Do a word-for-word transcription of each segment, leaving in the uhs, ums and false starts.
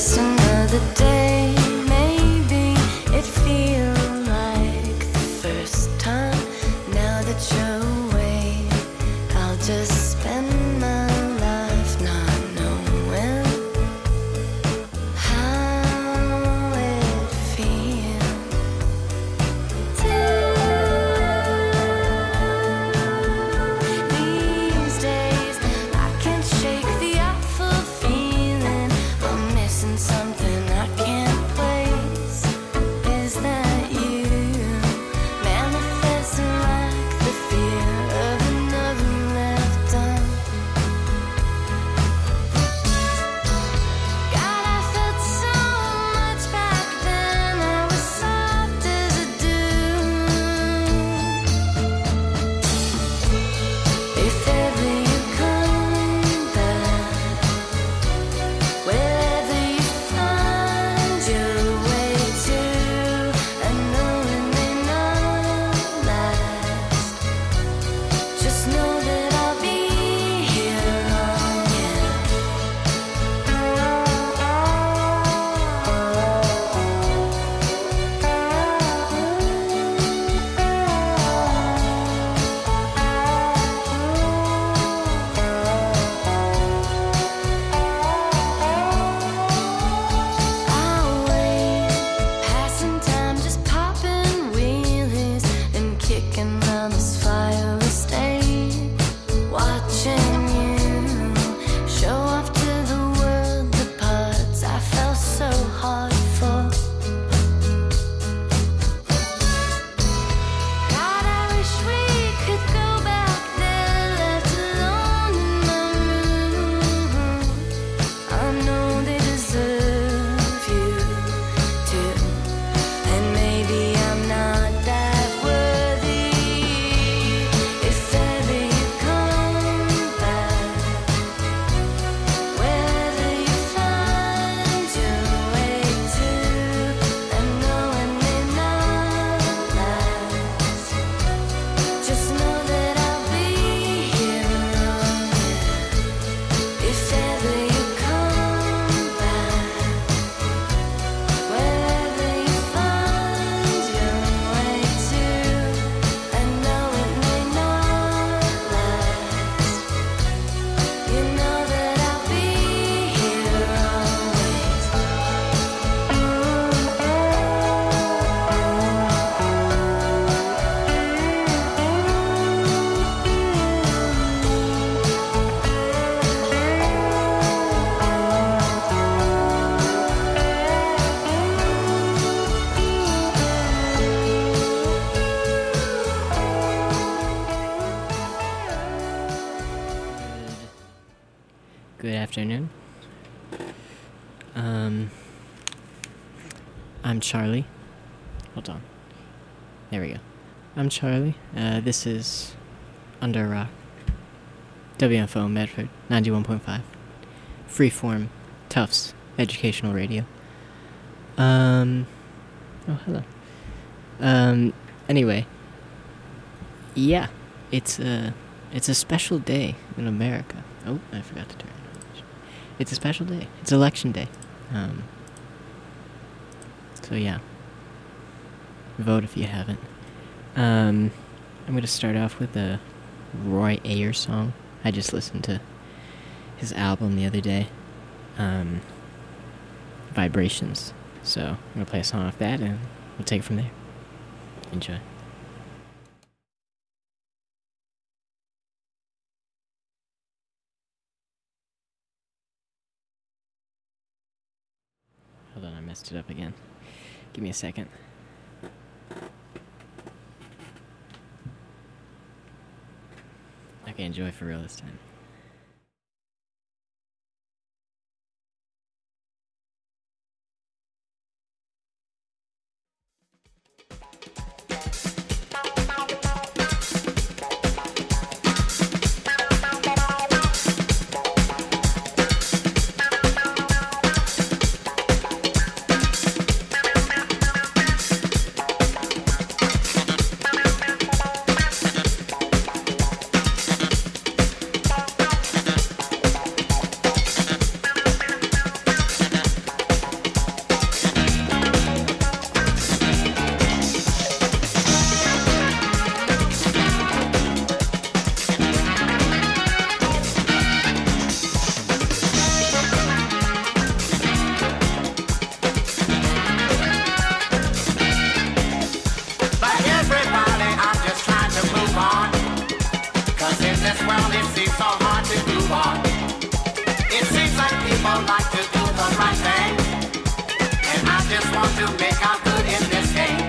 just another day. Maybe it feels like the first time. Now that you're away, I'll just spend my life not knowing how it feels. These days I can't shake the awful feeling I'm missing something I can't place. Is that you manifesting like the fear of another left on? God, I felt so much back then. I was soft as a dune. If ever you come back, wherever you find your way to, I know it may not last. Just know that I'll be here long, I'll wait, passing time, just popping wheelies and kicking round this fire estate, watching you show off to the world the parts I fell so hard for. God, I wish we could go back there, left alone in my room. I know they deserve you too, and maybe I'm not that worthy. If ever you come back, wherever you find your way to, I know it may not last. Just know that I'll be here long, if ever you come back, wherever you find your way to, I know it may not last. You know that I'll be here always. Good afternoon. Um, I'm Charlie. Hold on. There we go. I'm Charlie. Uh, this is Under a Rock. W F O Medford, ninety-one point five. Freeform, Tufts, Educational Radio. Um, oh, hello. Um, anyway. Yeah, it's a, it's a special day in America. Oh, I forgot to turn it on. It's a special day. It's election day. Um, so yeah. Vote if you haven't. Um, I'm going to start off with a Roy Ayers song. I just listened to his album the other day. Um, Vibrations. So I'm going to play a song off that and we'll take it from there. Enjoy. Hold on, I messed it up again. Give me a second. Okay, enjoy for real this time. Thank this world it seems so hard to move on. It seems like people like to do the right thing, and I just want to make out good in this game.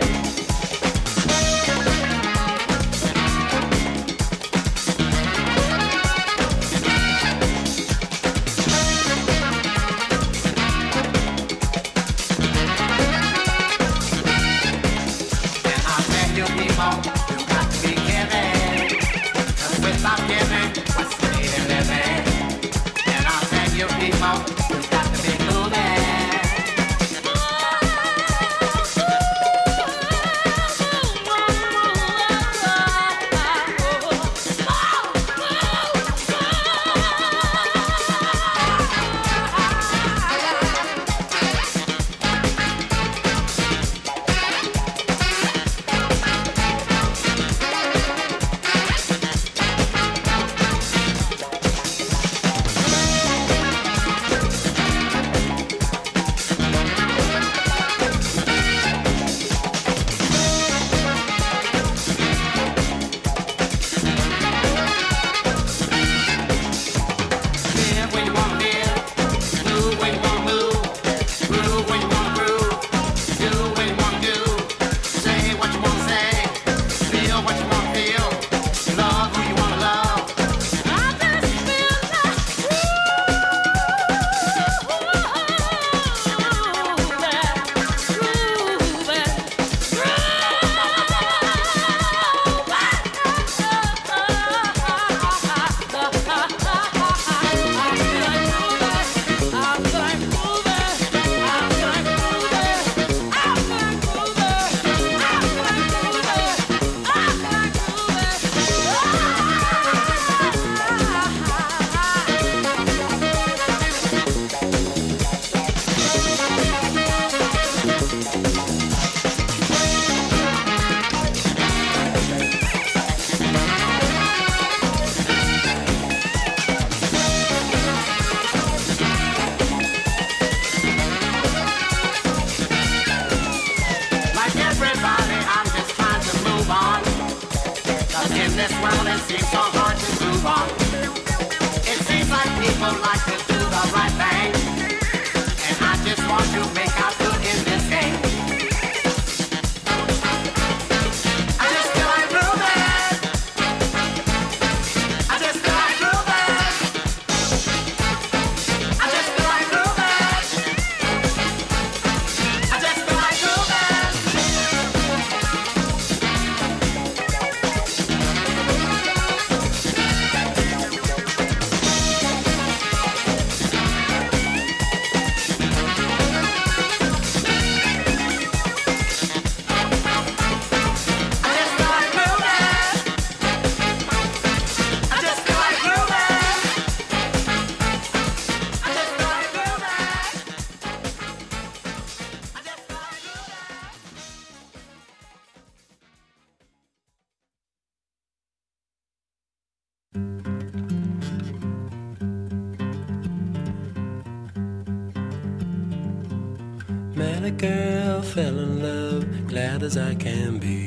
Met a girl, fell in love, glad as I can be.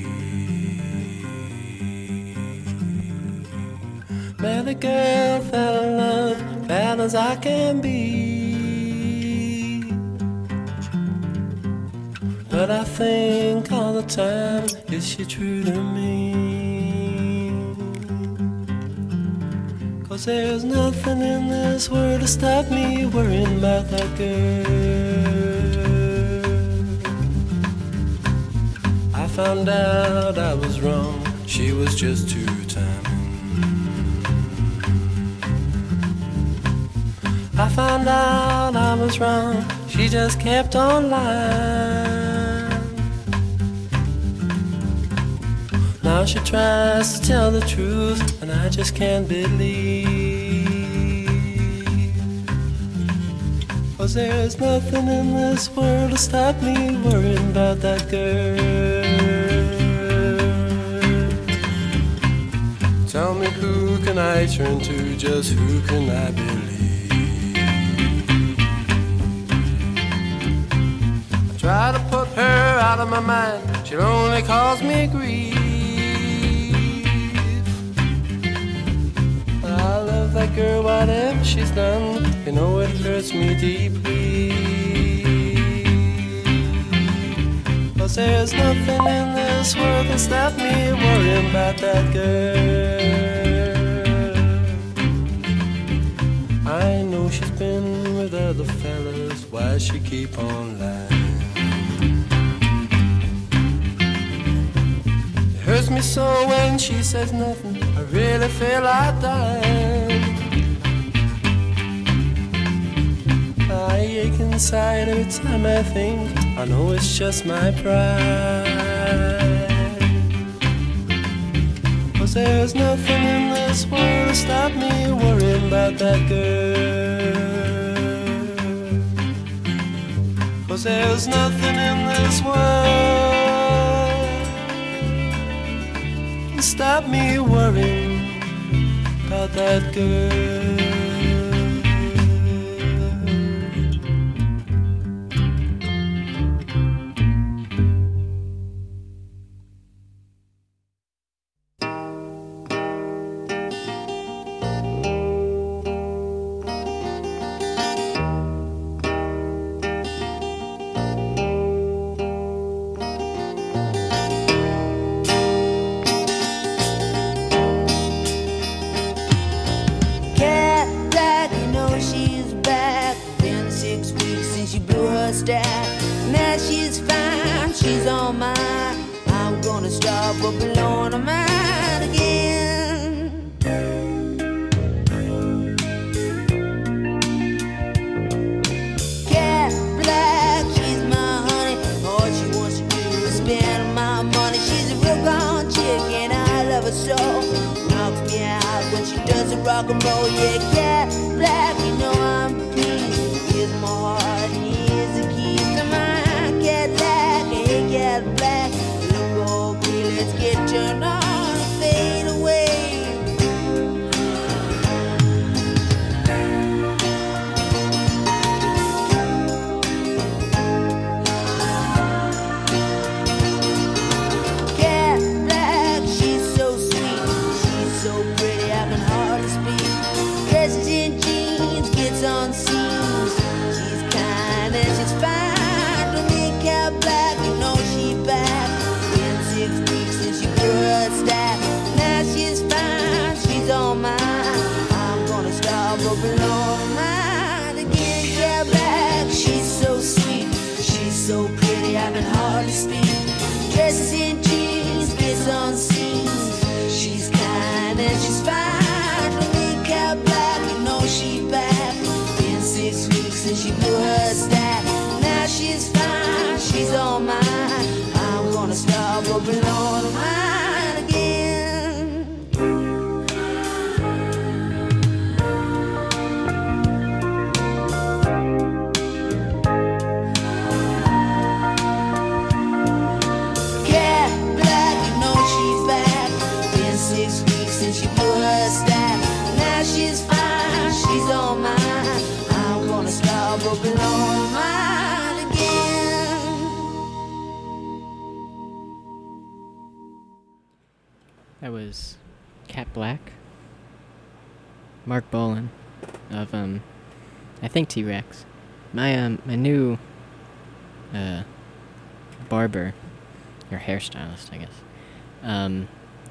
Met a girl, fell in love, bad as I can be. But I think all the time, is she true to me? 'Cause there's nothing in this world to stop me worrying about that girl. I found out I was wrong, she was just too timing. I found out I was wrong, she just kept on lying. Now she tries to tell the truth, and I just can't believe. 'Cause there's nothing in this world to stop me worrying about that girl. Tell me, who can I turn to, just who can I believe? I try to put her out of my mind, she'll only cause me grief. girl, whatever she's done, you know it hurts me deeply. Cause there's nothing in this world that stop me worrying about that girl. I know she's been with other fellas, why she keep on lying? It hurts me so when she says nothing, I really feel like dying. I ache inside every time I think, I know it's just my pride. Cause there's nothing in this world to stop me worrying about that girl. Cause there's nothing in this world to stop me worrying about that girl. Now she's fine, she's on mine. I'm gonna start for blowing her mind again. Cat Black, she's my honey. All she wants to do is spend my money. She's a real gone chick and I love her so. Knocks me out when she does the rock and roll. Yeah, Cat Black, you know I'm pleased. Here's my heart and here's the keys to my Cat Black, hey Cat Black. Look okay, let's get turned on and fade away. Cat Black, she's so sweet, she's so pretty, I can hardly speak. Dresses in jeans, gets on seams. She's kind and she's fine to me. Cat Black, you know she back. Been six weeks since she grew her stack. Now she's fine, she's on mine. I'm gonna start for blowing her mind again. Cat Black, she's so sweet, she's so pretty, I can hardly speak. Dresses in jeans, gets on seams. She's kind and she's fine to me. Cat Black, you know she back. Been six weeks since she grew her stack. Now she's fine, she's all mine. I'm gonna start for blowing her mind again. Cat Black, you know she's back. Been six weeks since she grew her stack. Now she's fine, she's all mine. I'm gonna start for blowing her mind again. That was Cat Black. Mark Bolan of um I think T-Rex. My um my new uh barber or hairstylist, I guess. Um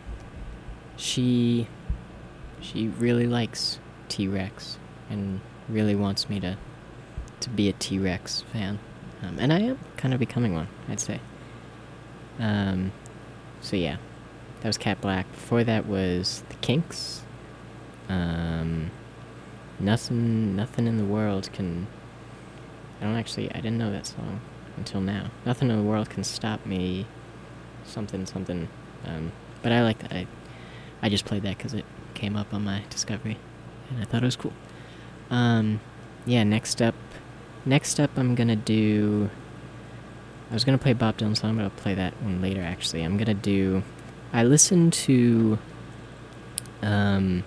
she she really likes T-Rex and really wants me to to be a T-Rex fan. Um, and I am kind of becoming one, I'd say. Um so yeah. That was Cat Black. Before that was The Kinks. Um, nothing, nothing in the world can. I don't actually. I didn't know that song until now. Nothing in the world can stop me. Something, something. Um, but I like that. I, I just played that because it came up on my Discovery, and I thought it was cool. Um, yeah. Next up, next up, I'm gonna do. I was gonna play Bob Dylan song. I'm gonna play that one later. Actually, I'm gonna do. I listened to um,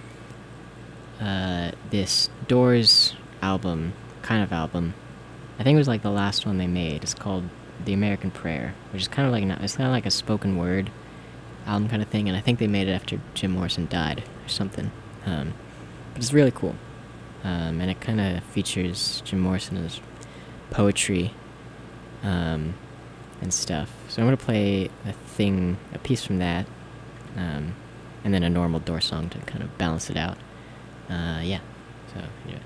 uh, this Doors album, kind of album. I think it was like the last one they made. It's called The American Prayer, which is kind of like not, it's kind of like a spoken word album kind of thing. And I think they made it after Jim Morrison died or something. Um, but it's really cool. Um, and it kind of features Jim Morrison's poetry um, and stuff. So I'm going to play a thing, a piece from that, um, and then a normal Doors song to kind of balance it out. Uh, yeah, so yeah.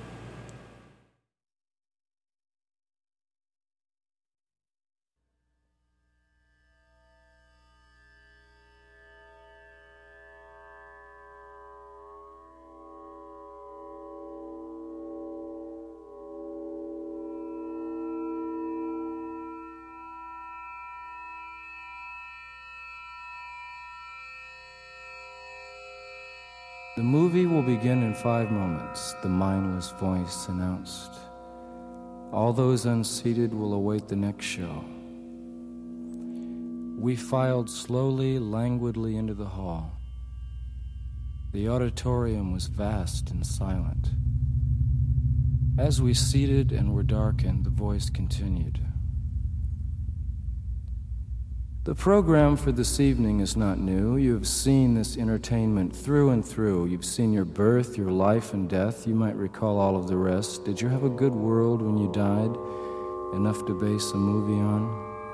The movie will begin in five moments, the mindless voice announced. All those unseated will await the next show. We filed slowly, languidly into the hall. The auditorium was vast and silent. As we seated and were darkened, the voice continued. The program for this evening is not new. You have seen this entertainment through and through. You've seen your birth, your life and death. You might recall all of the rest. Did you have a good world when you died? Enough to base a movie on?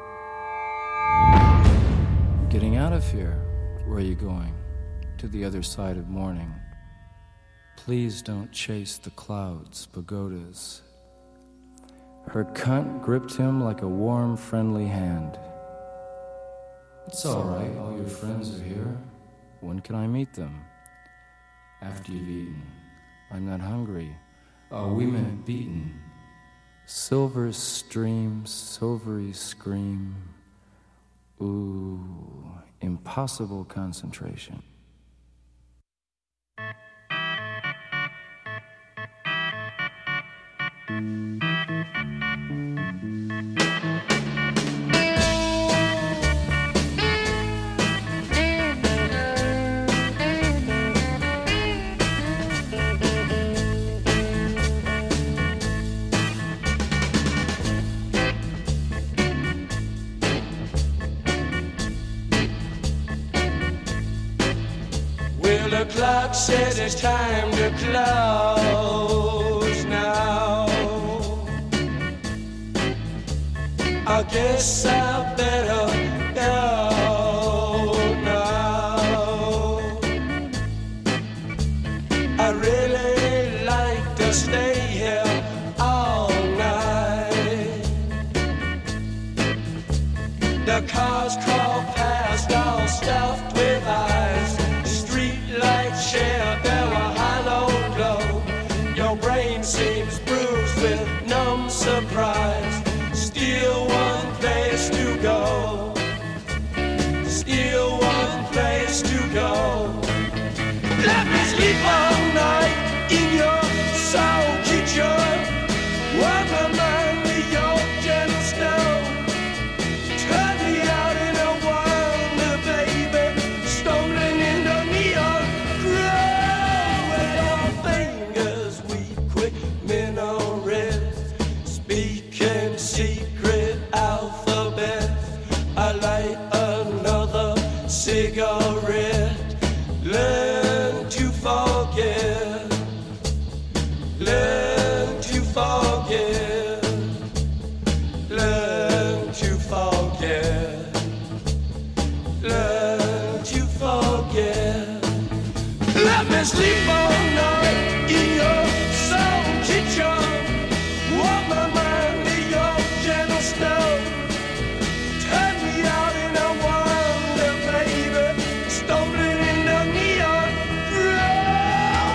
Getting out of here. Where are you going? To the other side of morning. Please don't chase the clouds, pagodas. Her cunt gripped him like a warm, friendly hand. It's all right, all your friends are here. When can I meet them? After you've eaten. I'm not hungry. Oh, we meant beaten. Silver stream, silvery scream. Ooh, impossible concentration. The clock says it's time to close now. I guess I better go now. I really like to stay here all night. The cars crawl past all stuffed with eyes. Share there a hollow glow. Your brain seems bruised with numb surprise. Still one place to go. Still one place to go. Let me sleep all night in your soul kitchen. Warm my mind with your gentle snow. Turn me out in a wonder, baby. Stolen in the neon. Speaking secret alphabets, I light another cigarette. Learn to forget. Learn to forget. Learn to forget. Learn to forget. Let me sleep all night in your soul kitchen. Warm my mind with your gentle snow. Turn me out in a wonder, baby. Stolen in the neon glow.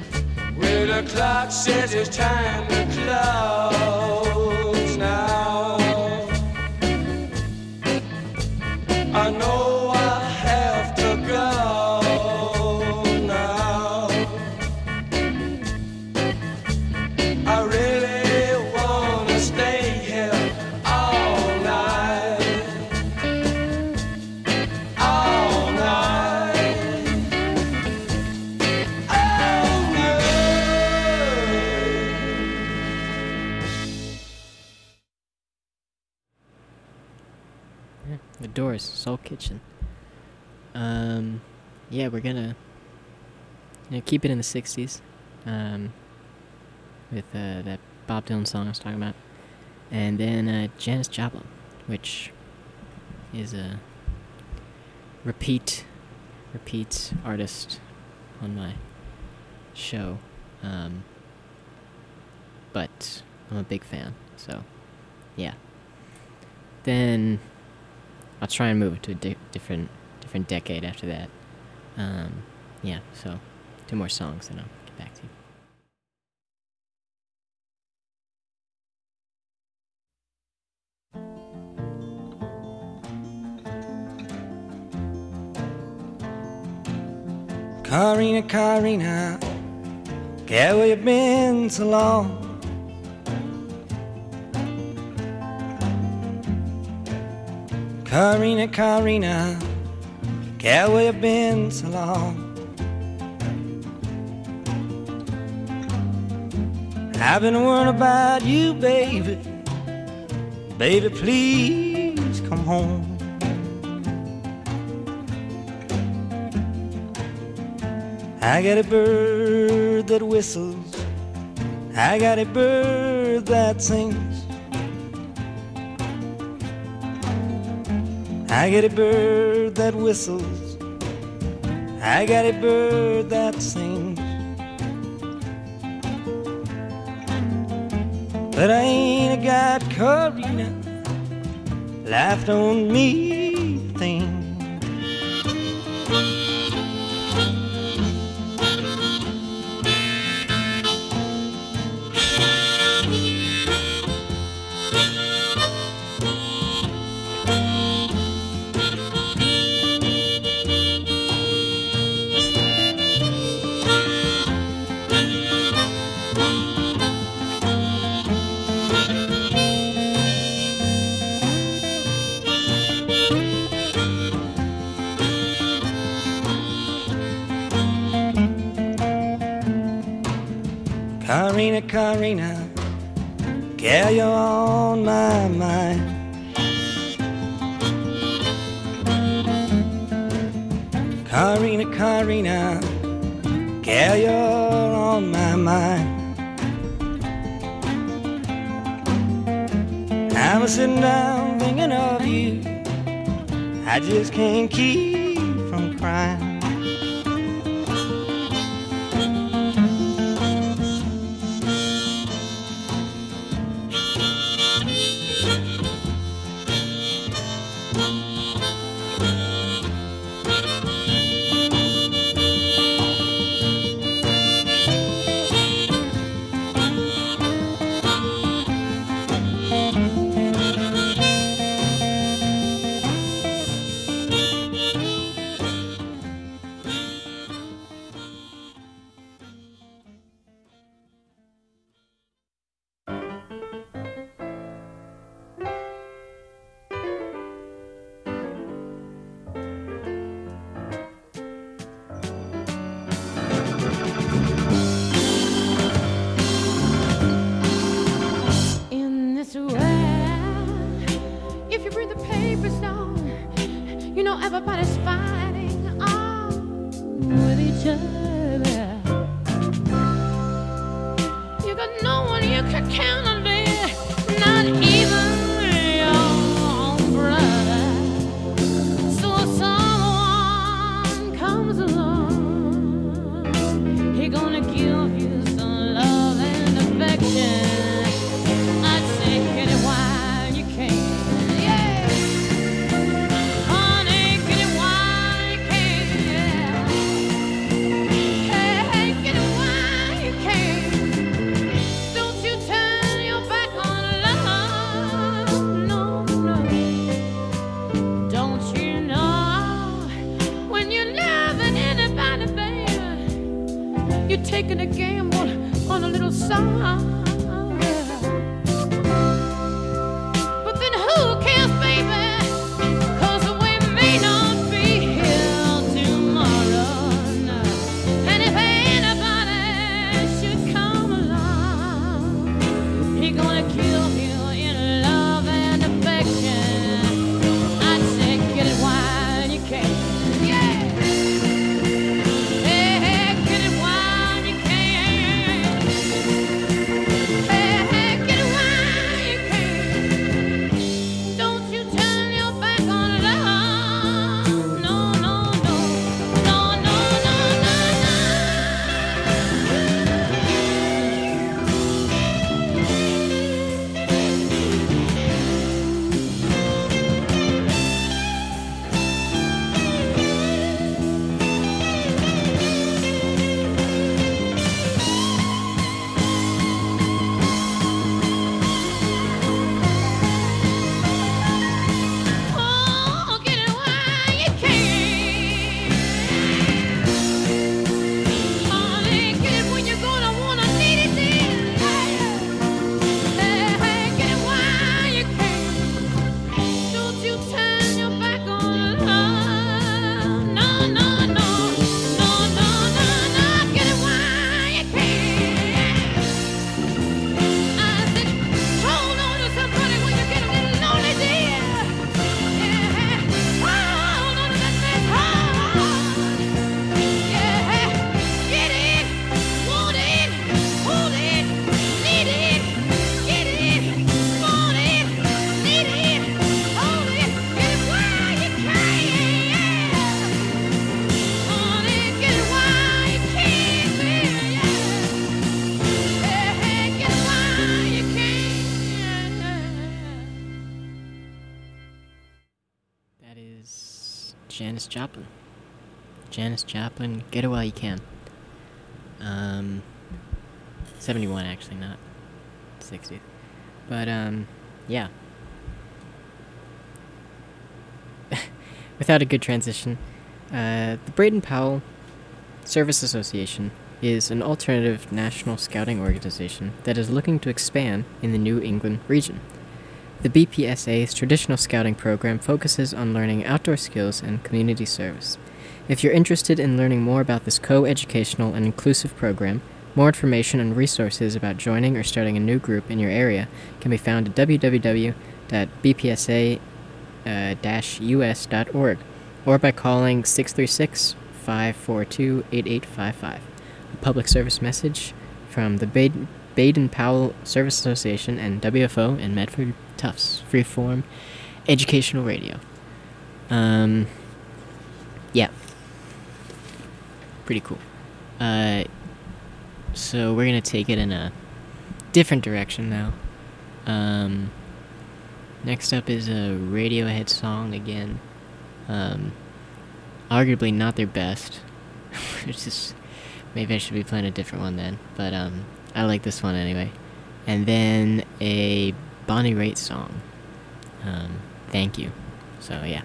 The clock says it's time to close now. The Doors, Soul Kitchen. Um, yeah, we're gonna you know, keep it in the sixties. Um, with uh, that Bob Dylan song I was talking about. And then uh, Janis Joplin, which is a repeat, repeat artist on my show. Um, but I'm a big fan, so yeah. Then I'll try and move it to a di- different different decade after that. Um, yeah, so two more songs and I'll get back to you. Karina, Karina, yeah, where you been so long? Karina, Karina, yeah, where you been so long? I've been worrying about you, baby. Baby, please come home. I got a bird that whistles, I got a bird that sings, I got a bird that whistles, I got a bird that sings. But I ain't got Karina, life don't mean a thing. Karina, Karina, girl, you're on my mind. Karina, Karina, girl, you're on my mind. I was sitting down thinking of you, I just can't keep from crying. Everybody's fighting on with each other. You got no one you can count on there, not even your own brother. So if someone comes along, he gonna give you some love and affection. I'd say get it while you can. Taking a gamble on a little song. But then who cares, baby? 'Cause we may not be here tomorrow. No. And if anybody should come along, he gonna kill you in love and affection. I'd say Janis Joplin. Janis Joplin, Get It While You Can. Um, seventy-one actually, not sixty. But, um, yeah. Without a good transition, uh, the Braden-Powell Service Association is an alternative national scouting organization that is looking to expand in the New England region. The B P S A's traditional scouting program focuses on learning outdoor skills and community service. If you're interested in learning more about this co-educational and inclusive program, more information and resources about joining or starting a new group in your area can be found at w w w dot b p s a dash u s dot org or by calling six three six, five four two, eight eight five five. A public service message from the Baden- Baden-Powell Service Association and W F O and Medford Tufts Freeform Educational Radio. Um, yeah. Pretty cool. Uh, so we're gonna take it in a different direction now. Um, next up is a Radiohead song again. Um, arguably not their best. It's just, maybe I should be playing a different one then. But, um, I like this one anyway. And then a Bonnie Raitt song. Um, Thank You. So, yeah.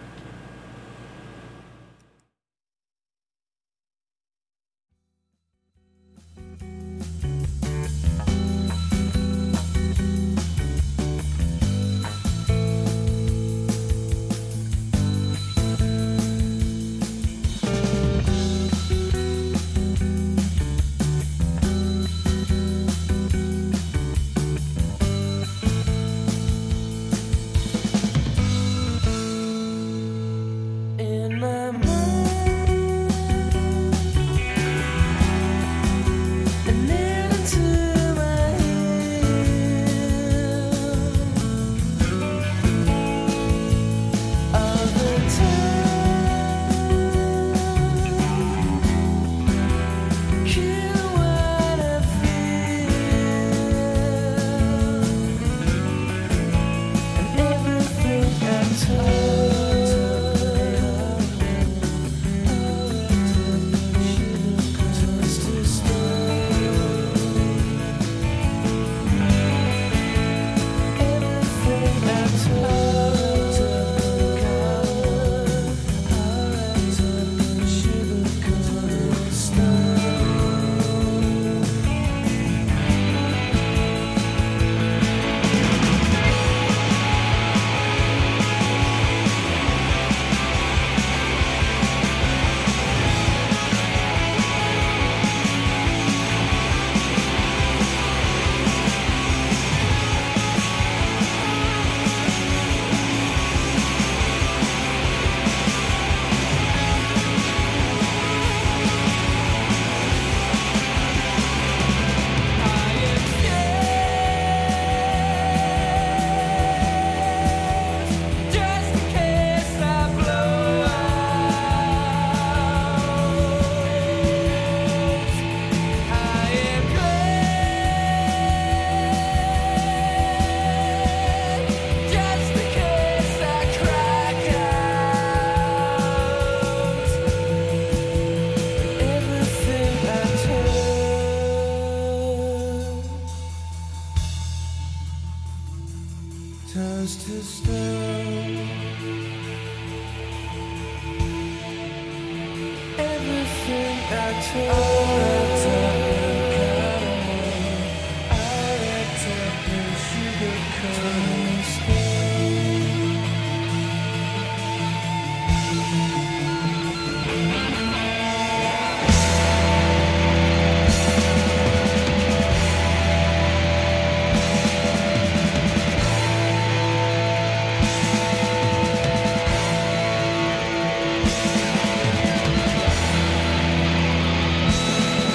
Thank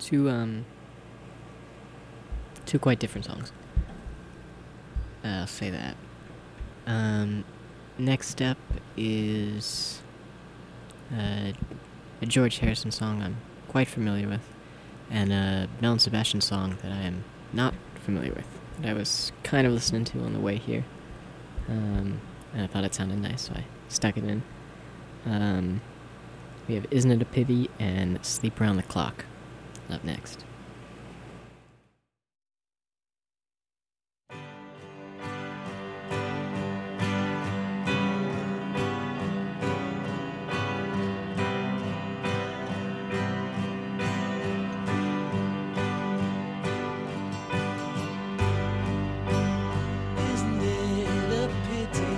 Two, um, two quite different songs. Uh, I'll say that. Um, next up is uh, a George Harrison song I'm quite familiar with, and a Mel and Sebastian song that I am not familiar with, that I was kind of listening to on the way here. Um, and I thought it sounded nice, so I stuck it in. Um, we have Isn't It a Pity and Sleep Around the Clock up next. Isn't it a pity?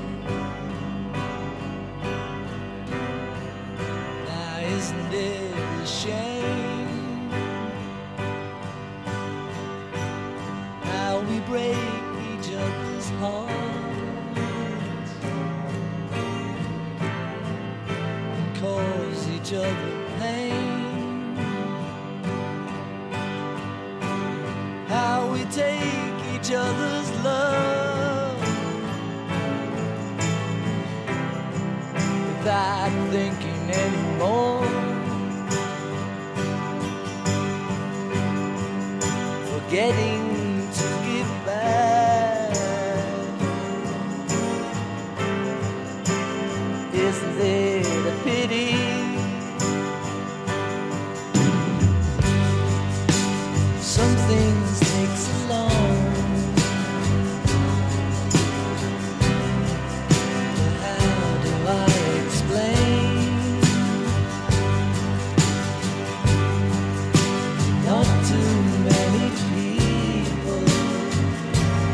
Now isn't it a shame how we break each other's hearts and cause each other pain? How we take each other's love without thinking anymore, forgetting to give back. Isn't it a pity? Some things take so long, but how do I explain? Not too many people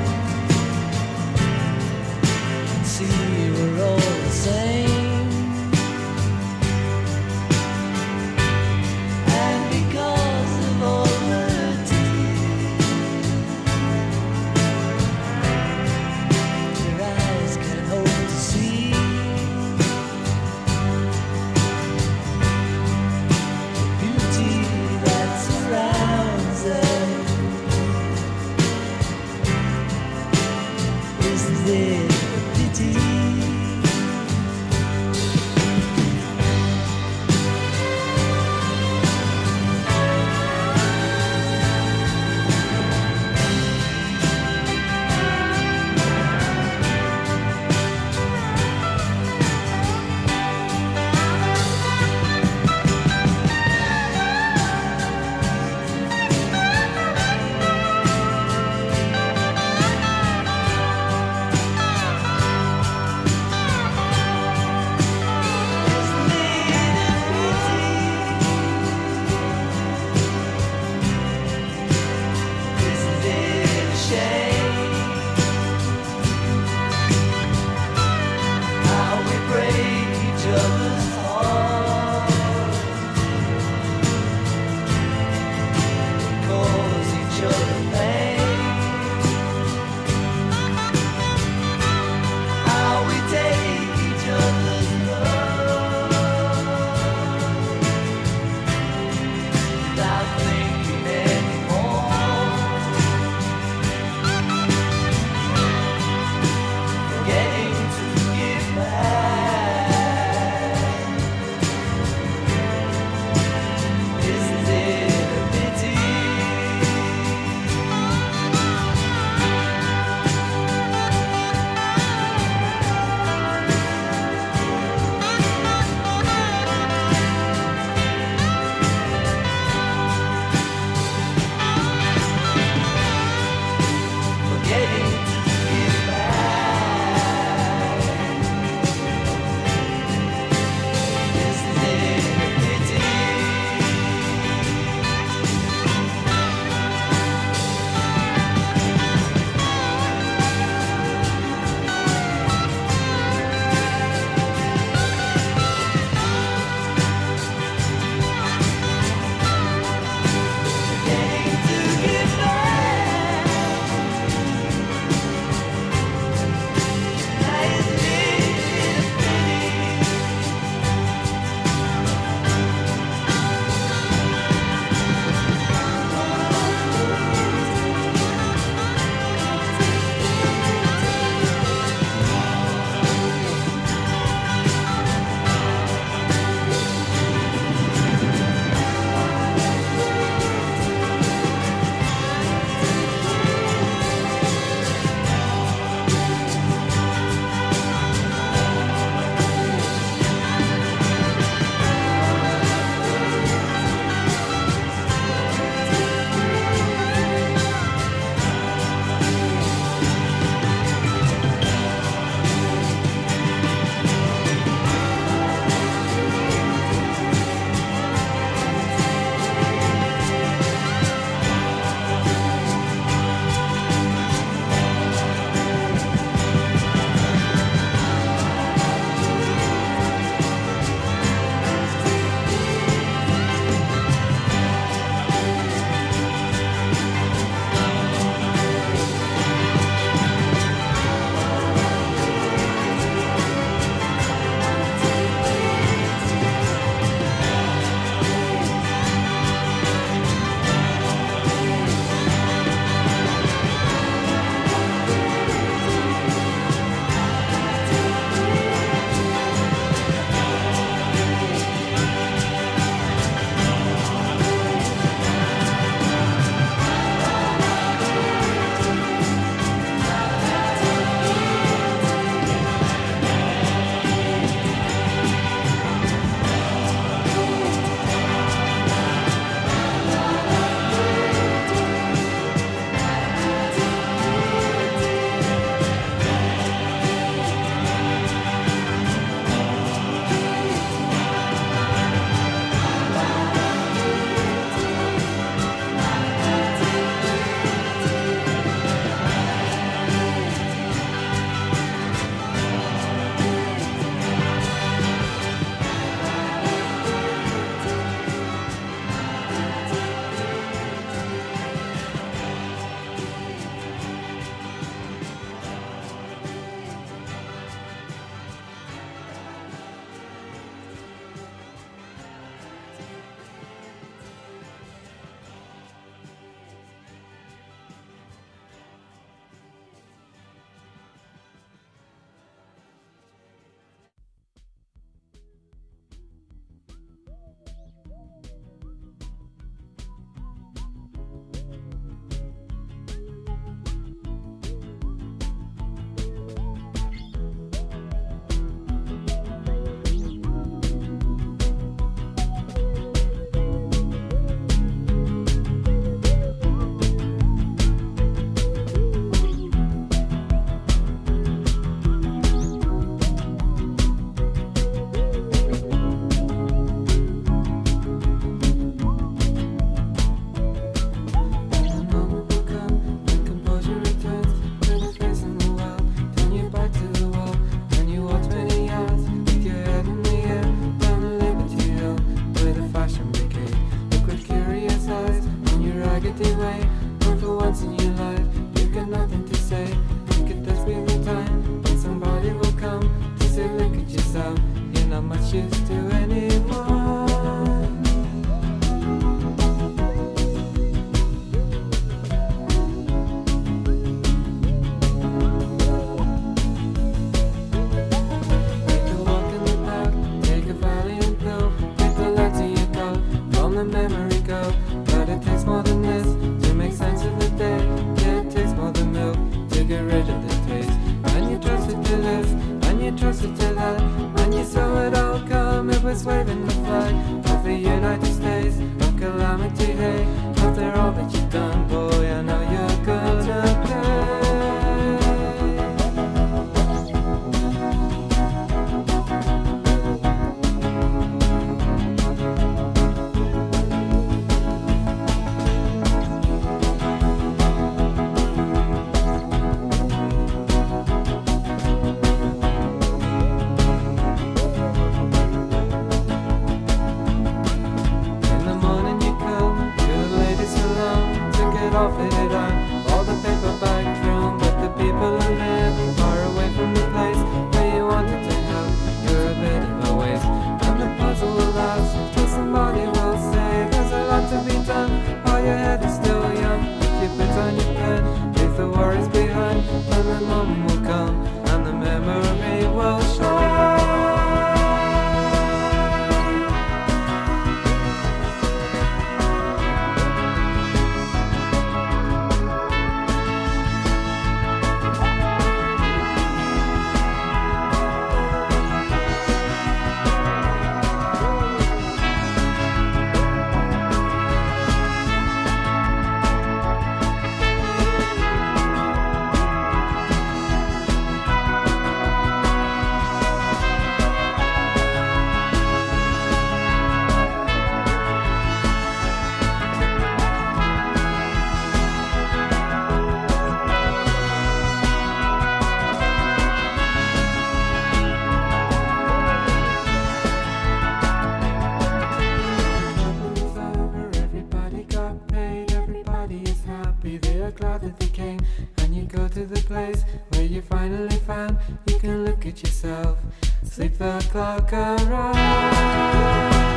be the cloud that they came. And you go to the place where you finally found you can look at yourself, sleep the clock around.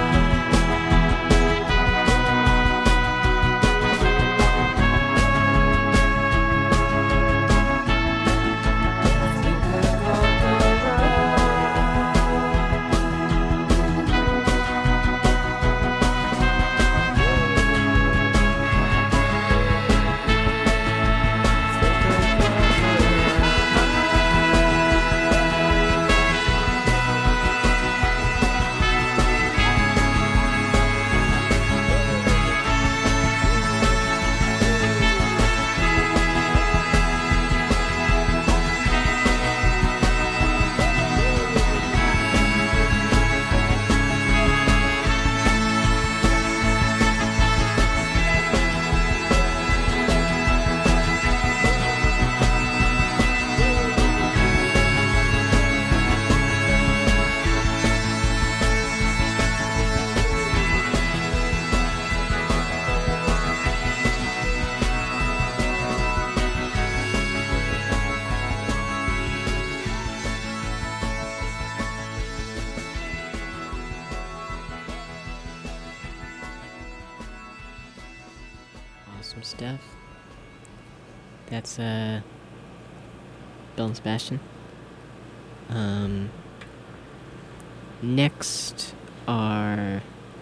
Awesome stuff. That's uh Belle and Sebastian. Um next are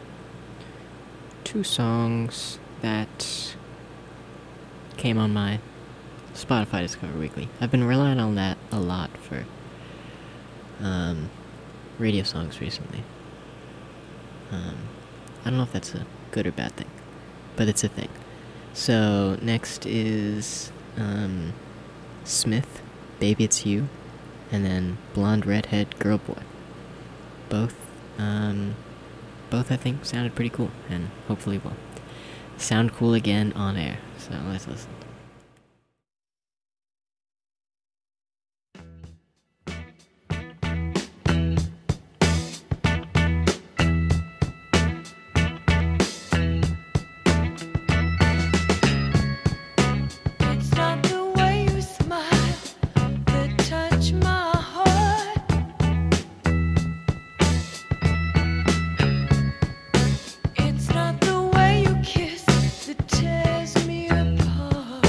two songs that came on my Spotify Discover Weekly. I've been relying on that a lot for um radio songs recently. Um I don't know if that's a good or bad thing, but it's a thing. So next is um, Smith, Baby It's You, and then Blonde Redhead Girl Boy. Both, um, both I think sounded pretty cool, and hopefully will sound cool again on air. So let's listen. It's not the way you smile that touch my heart. It's not the way you kiss that tears me apart.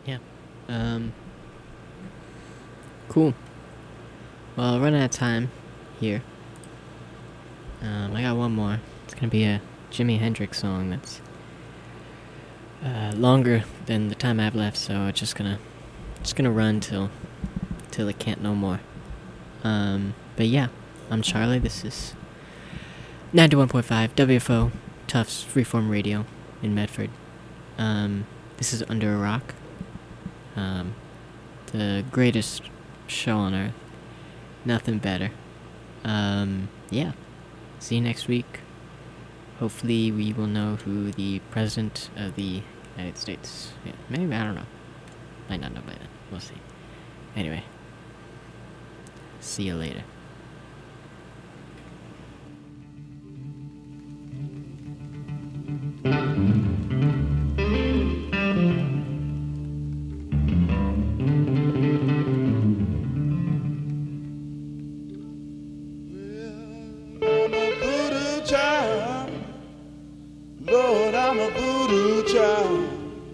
yeah. Um, cool. Well, running out of time here. Um, I got one more. It's gonna be a Jimi Hendrix song that's uh, longer than the time I have left, so it's just gonna just gonna run till till it can't no more. Um, but yeah, I'm Charlie. This is ninety-one point five W F O Tufts Freeform Radio in Medford. Um, this is Under a Rock. Um, the greatest show on earth. Nothing better. Um, yeah. See you next week. Hopefully we will know who the President of the United States... Yeah, maybe, I don't know. Might not know by then. We'll see. Anyway. See you later. Lord, I'm a voodoo child.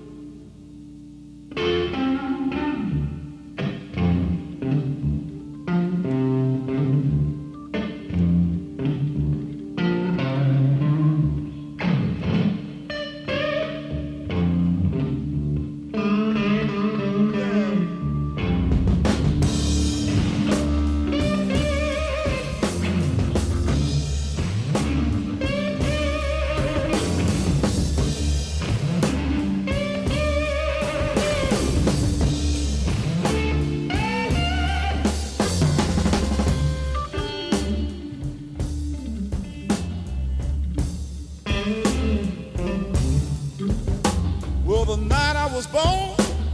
Well, the night I was born,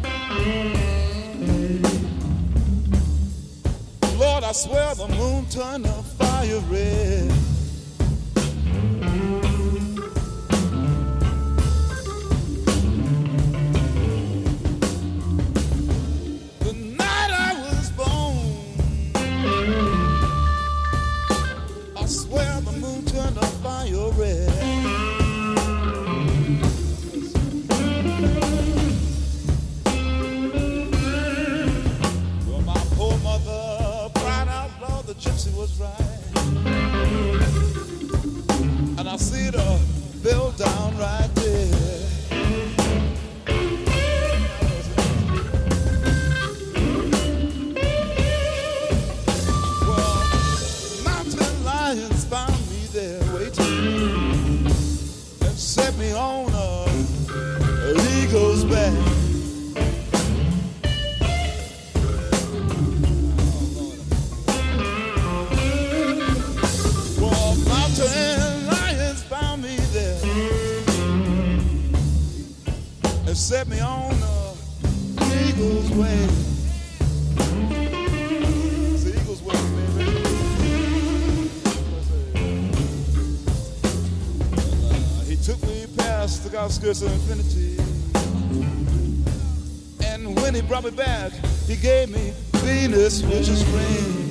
Lord, I swear the moon turned the fire red. The night I was born, I swear the moon turned the fire red. Gypsy was right, and I see the bill down right there. Well, mountain lions found me there waiting and set me on a, an eagle's back. Set me on the eagle's way. It's the eagle's way, baby. Uh, he took me past the outskirts of infinity, and when he brought me back, he gave me Venus, which is spring.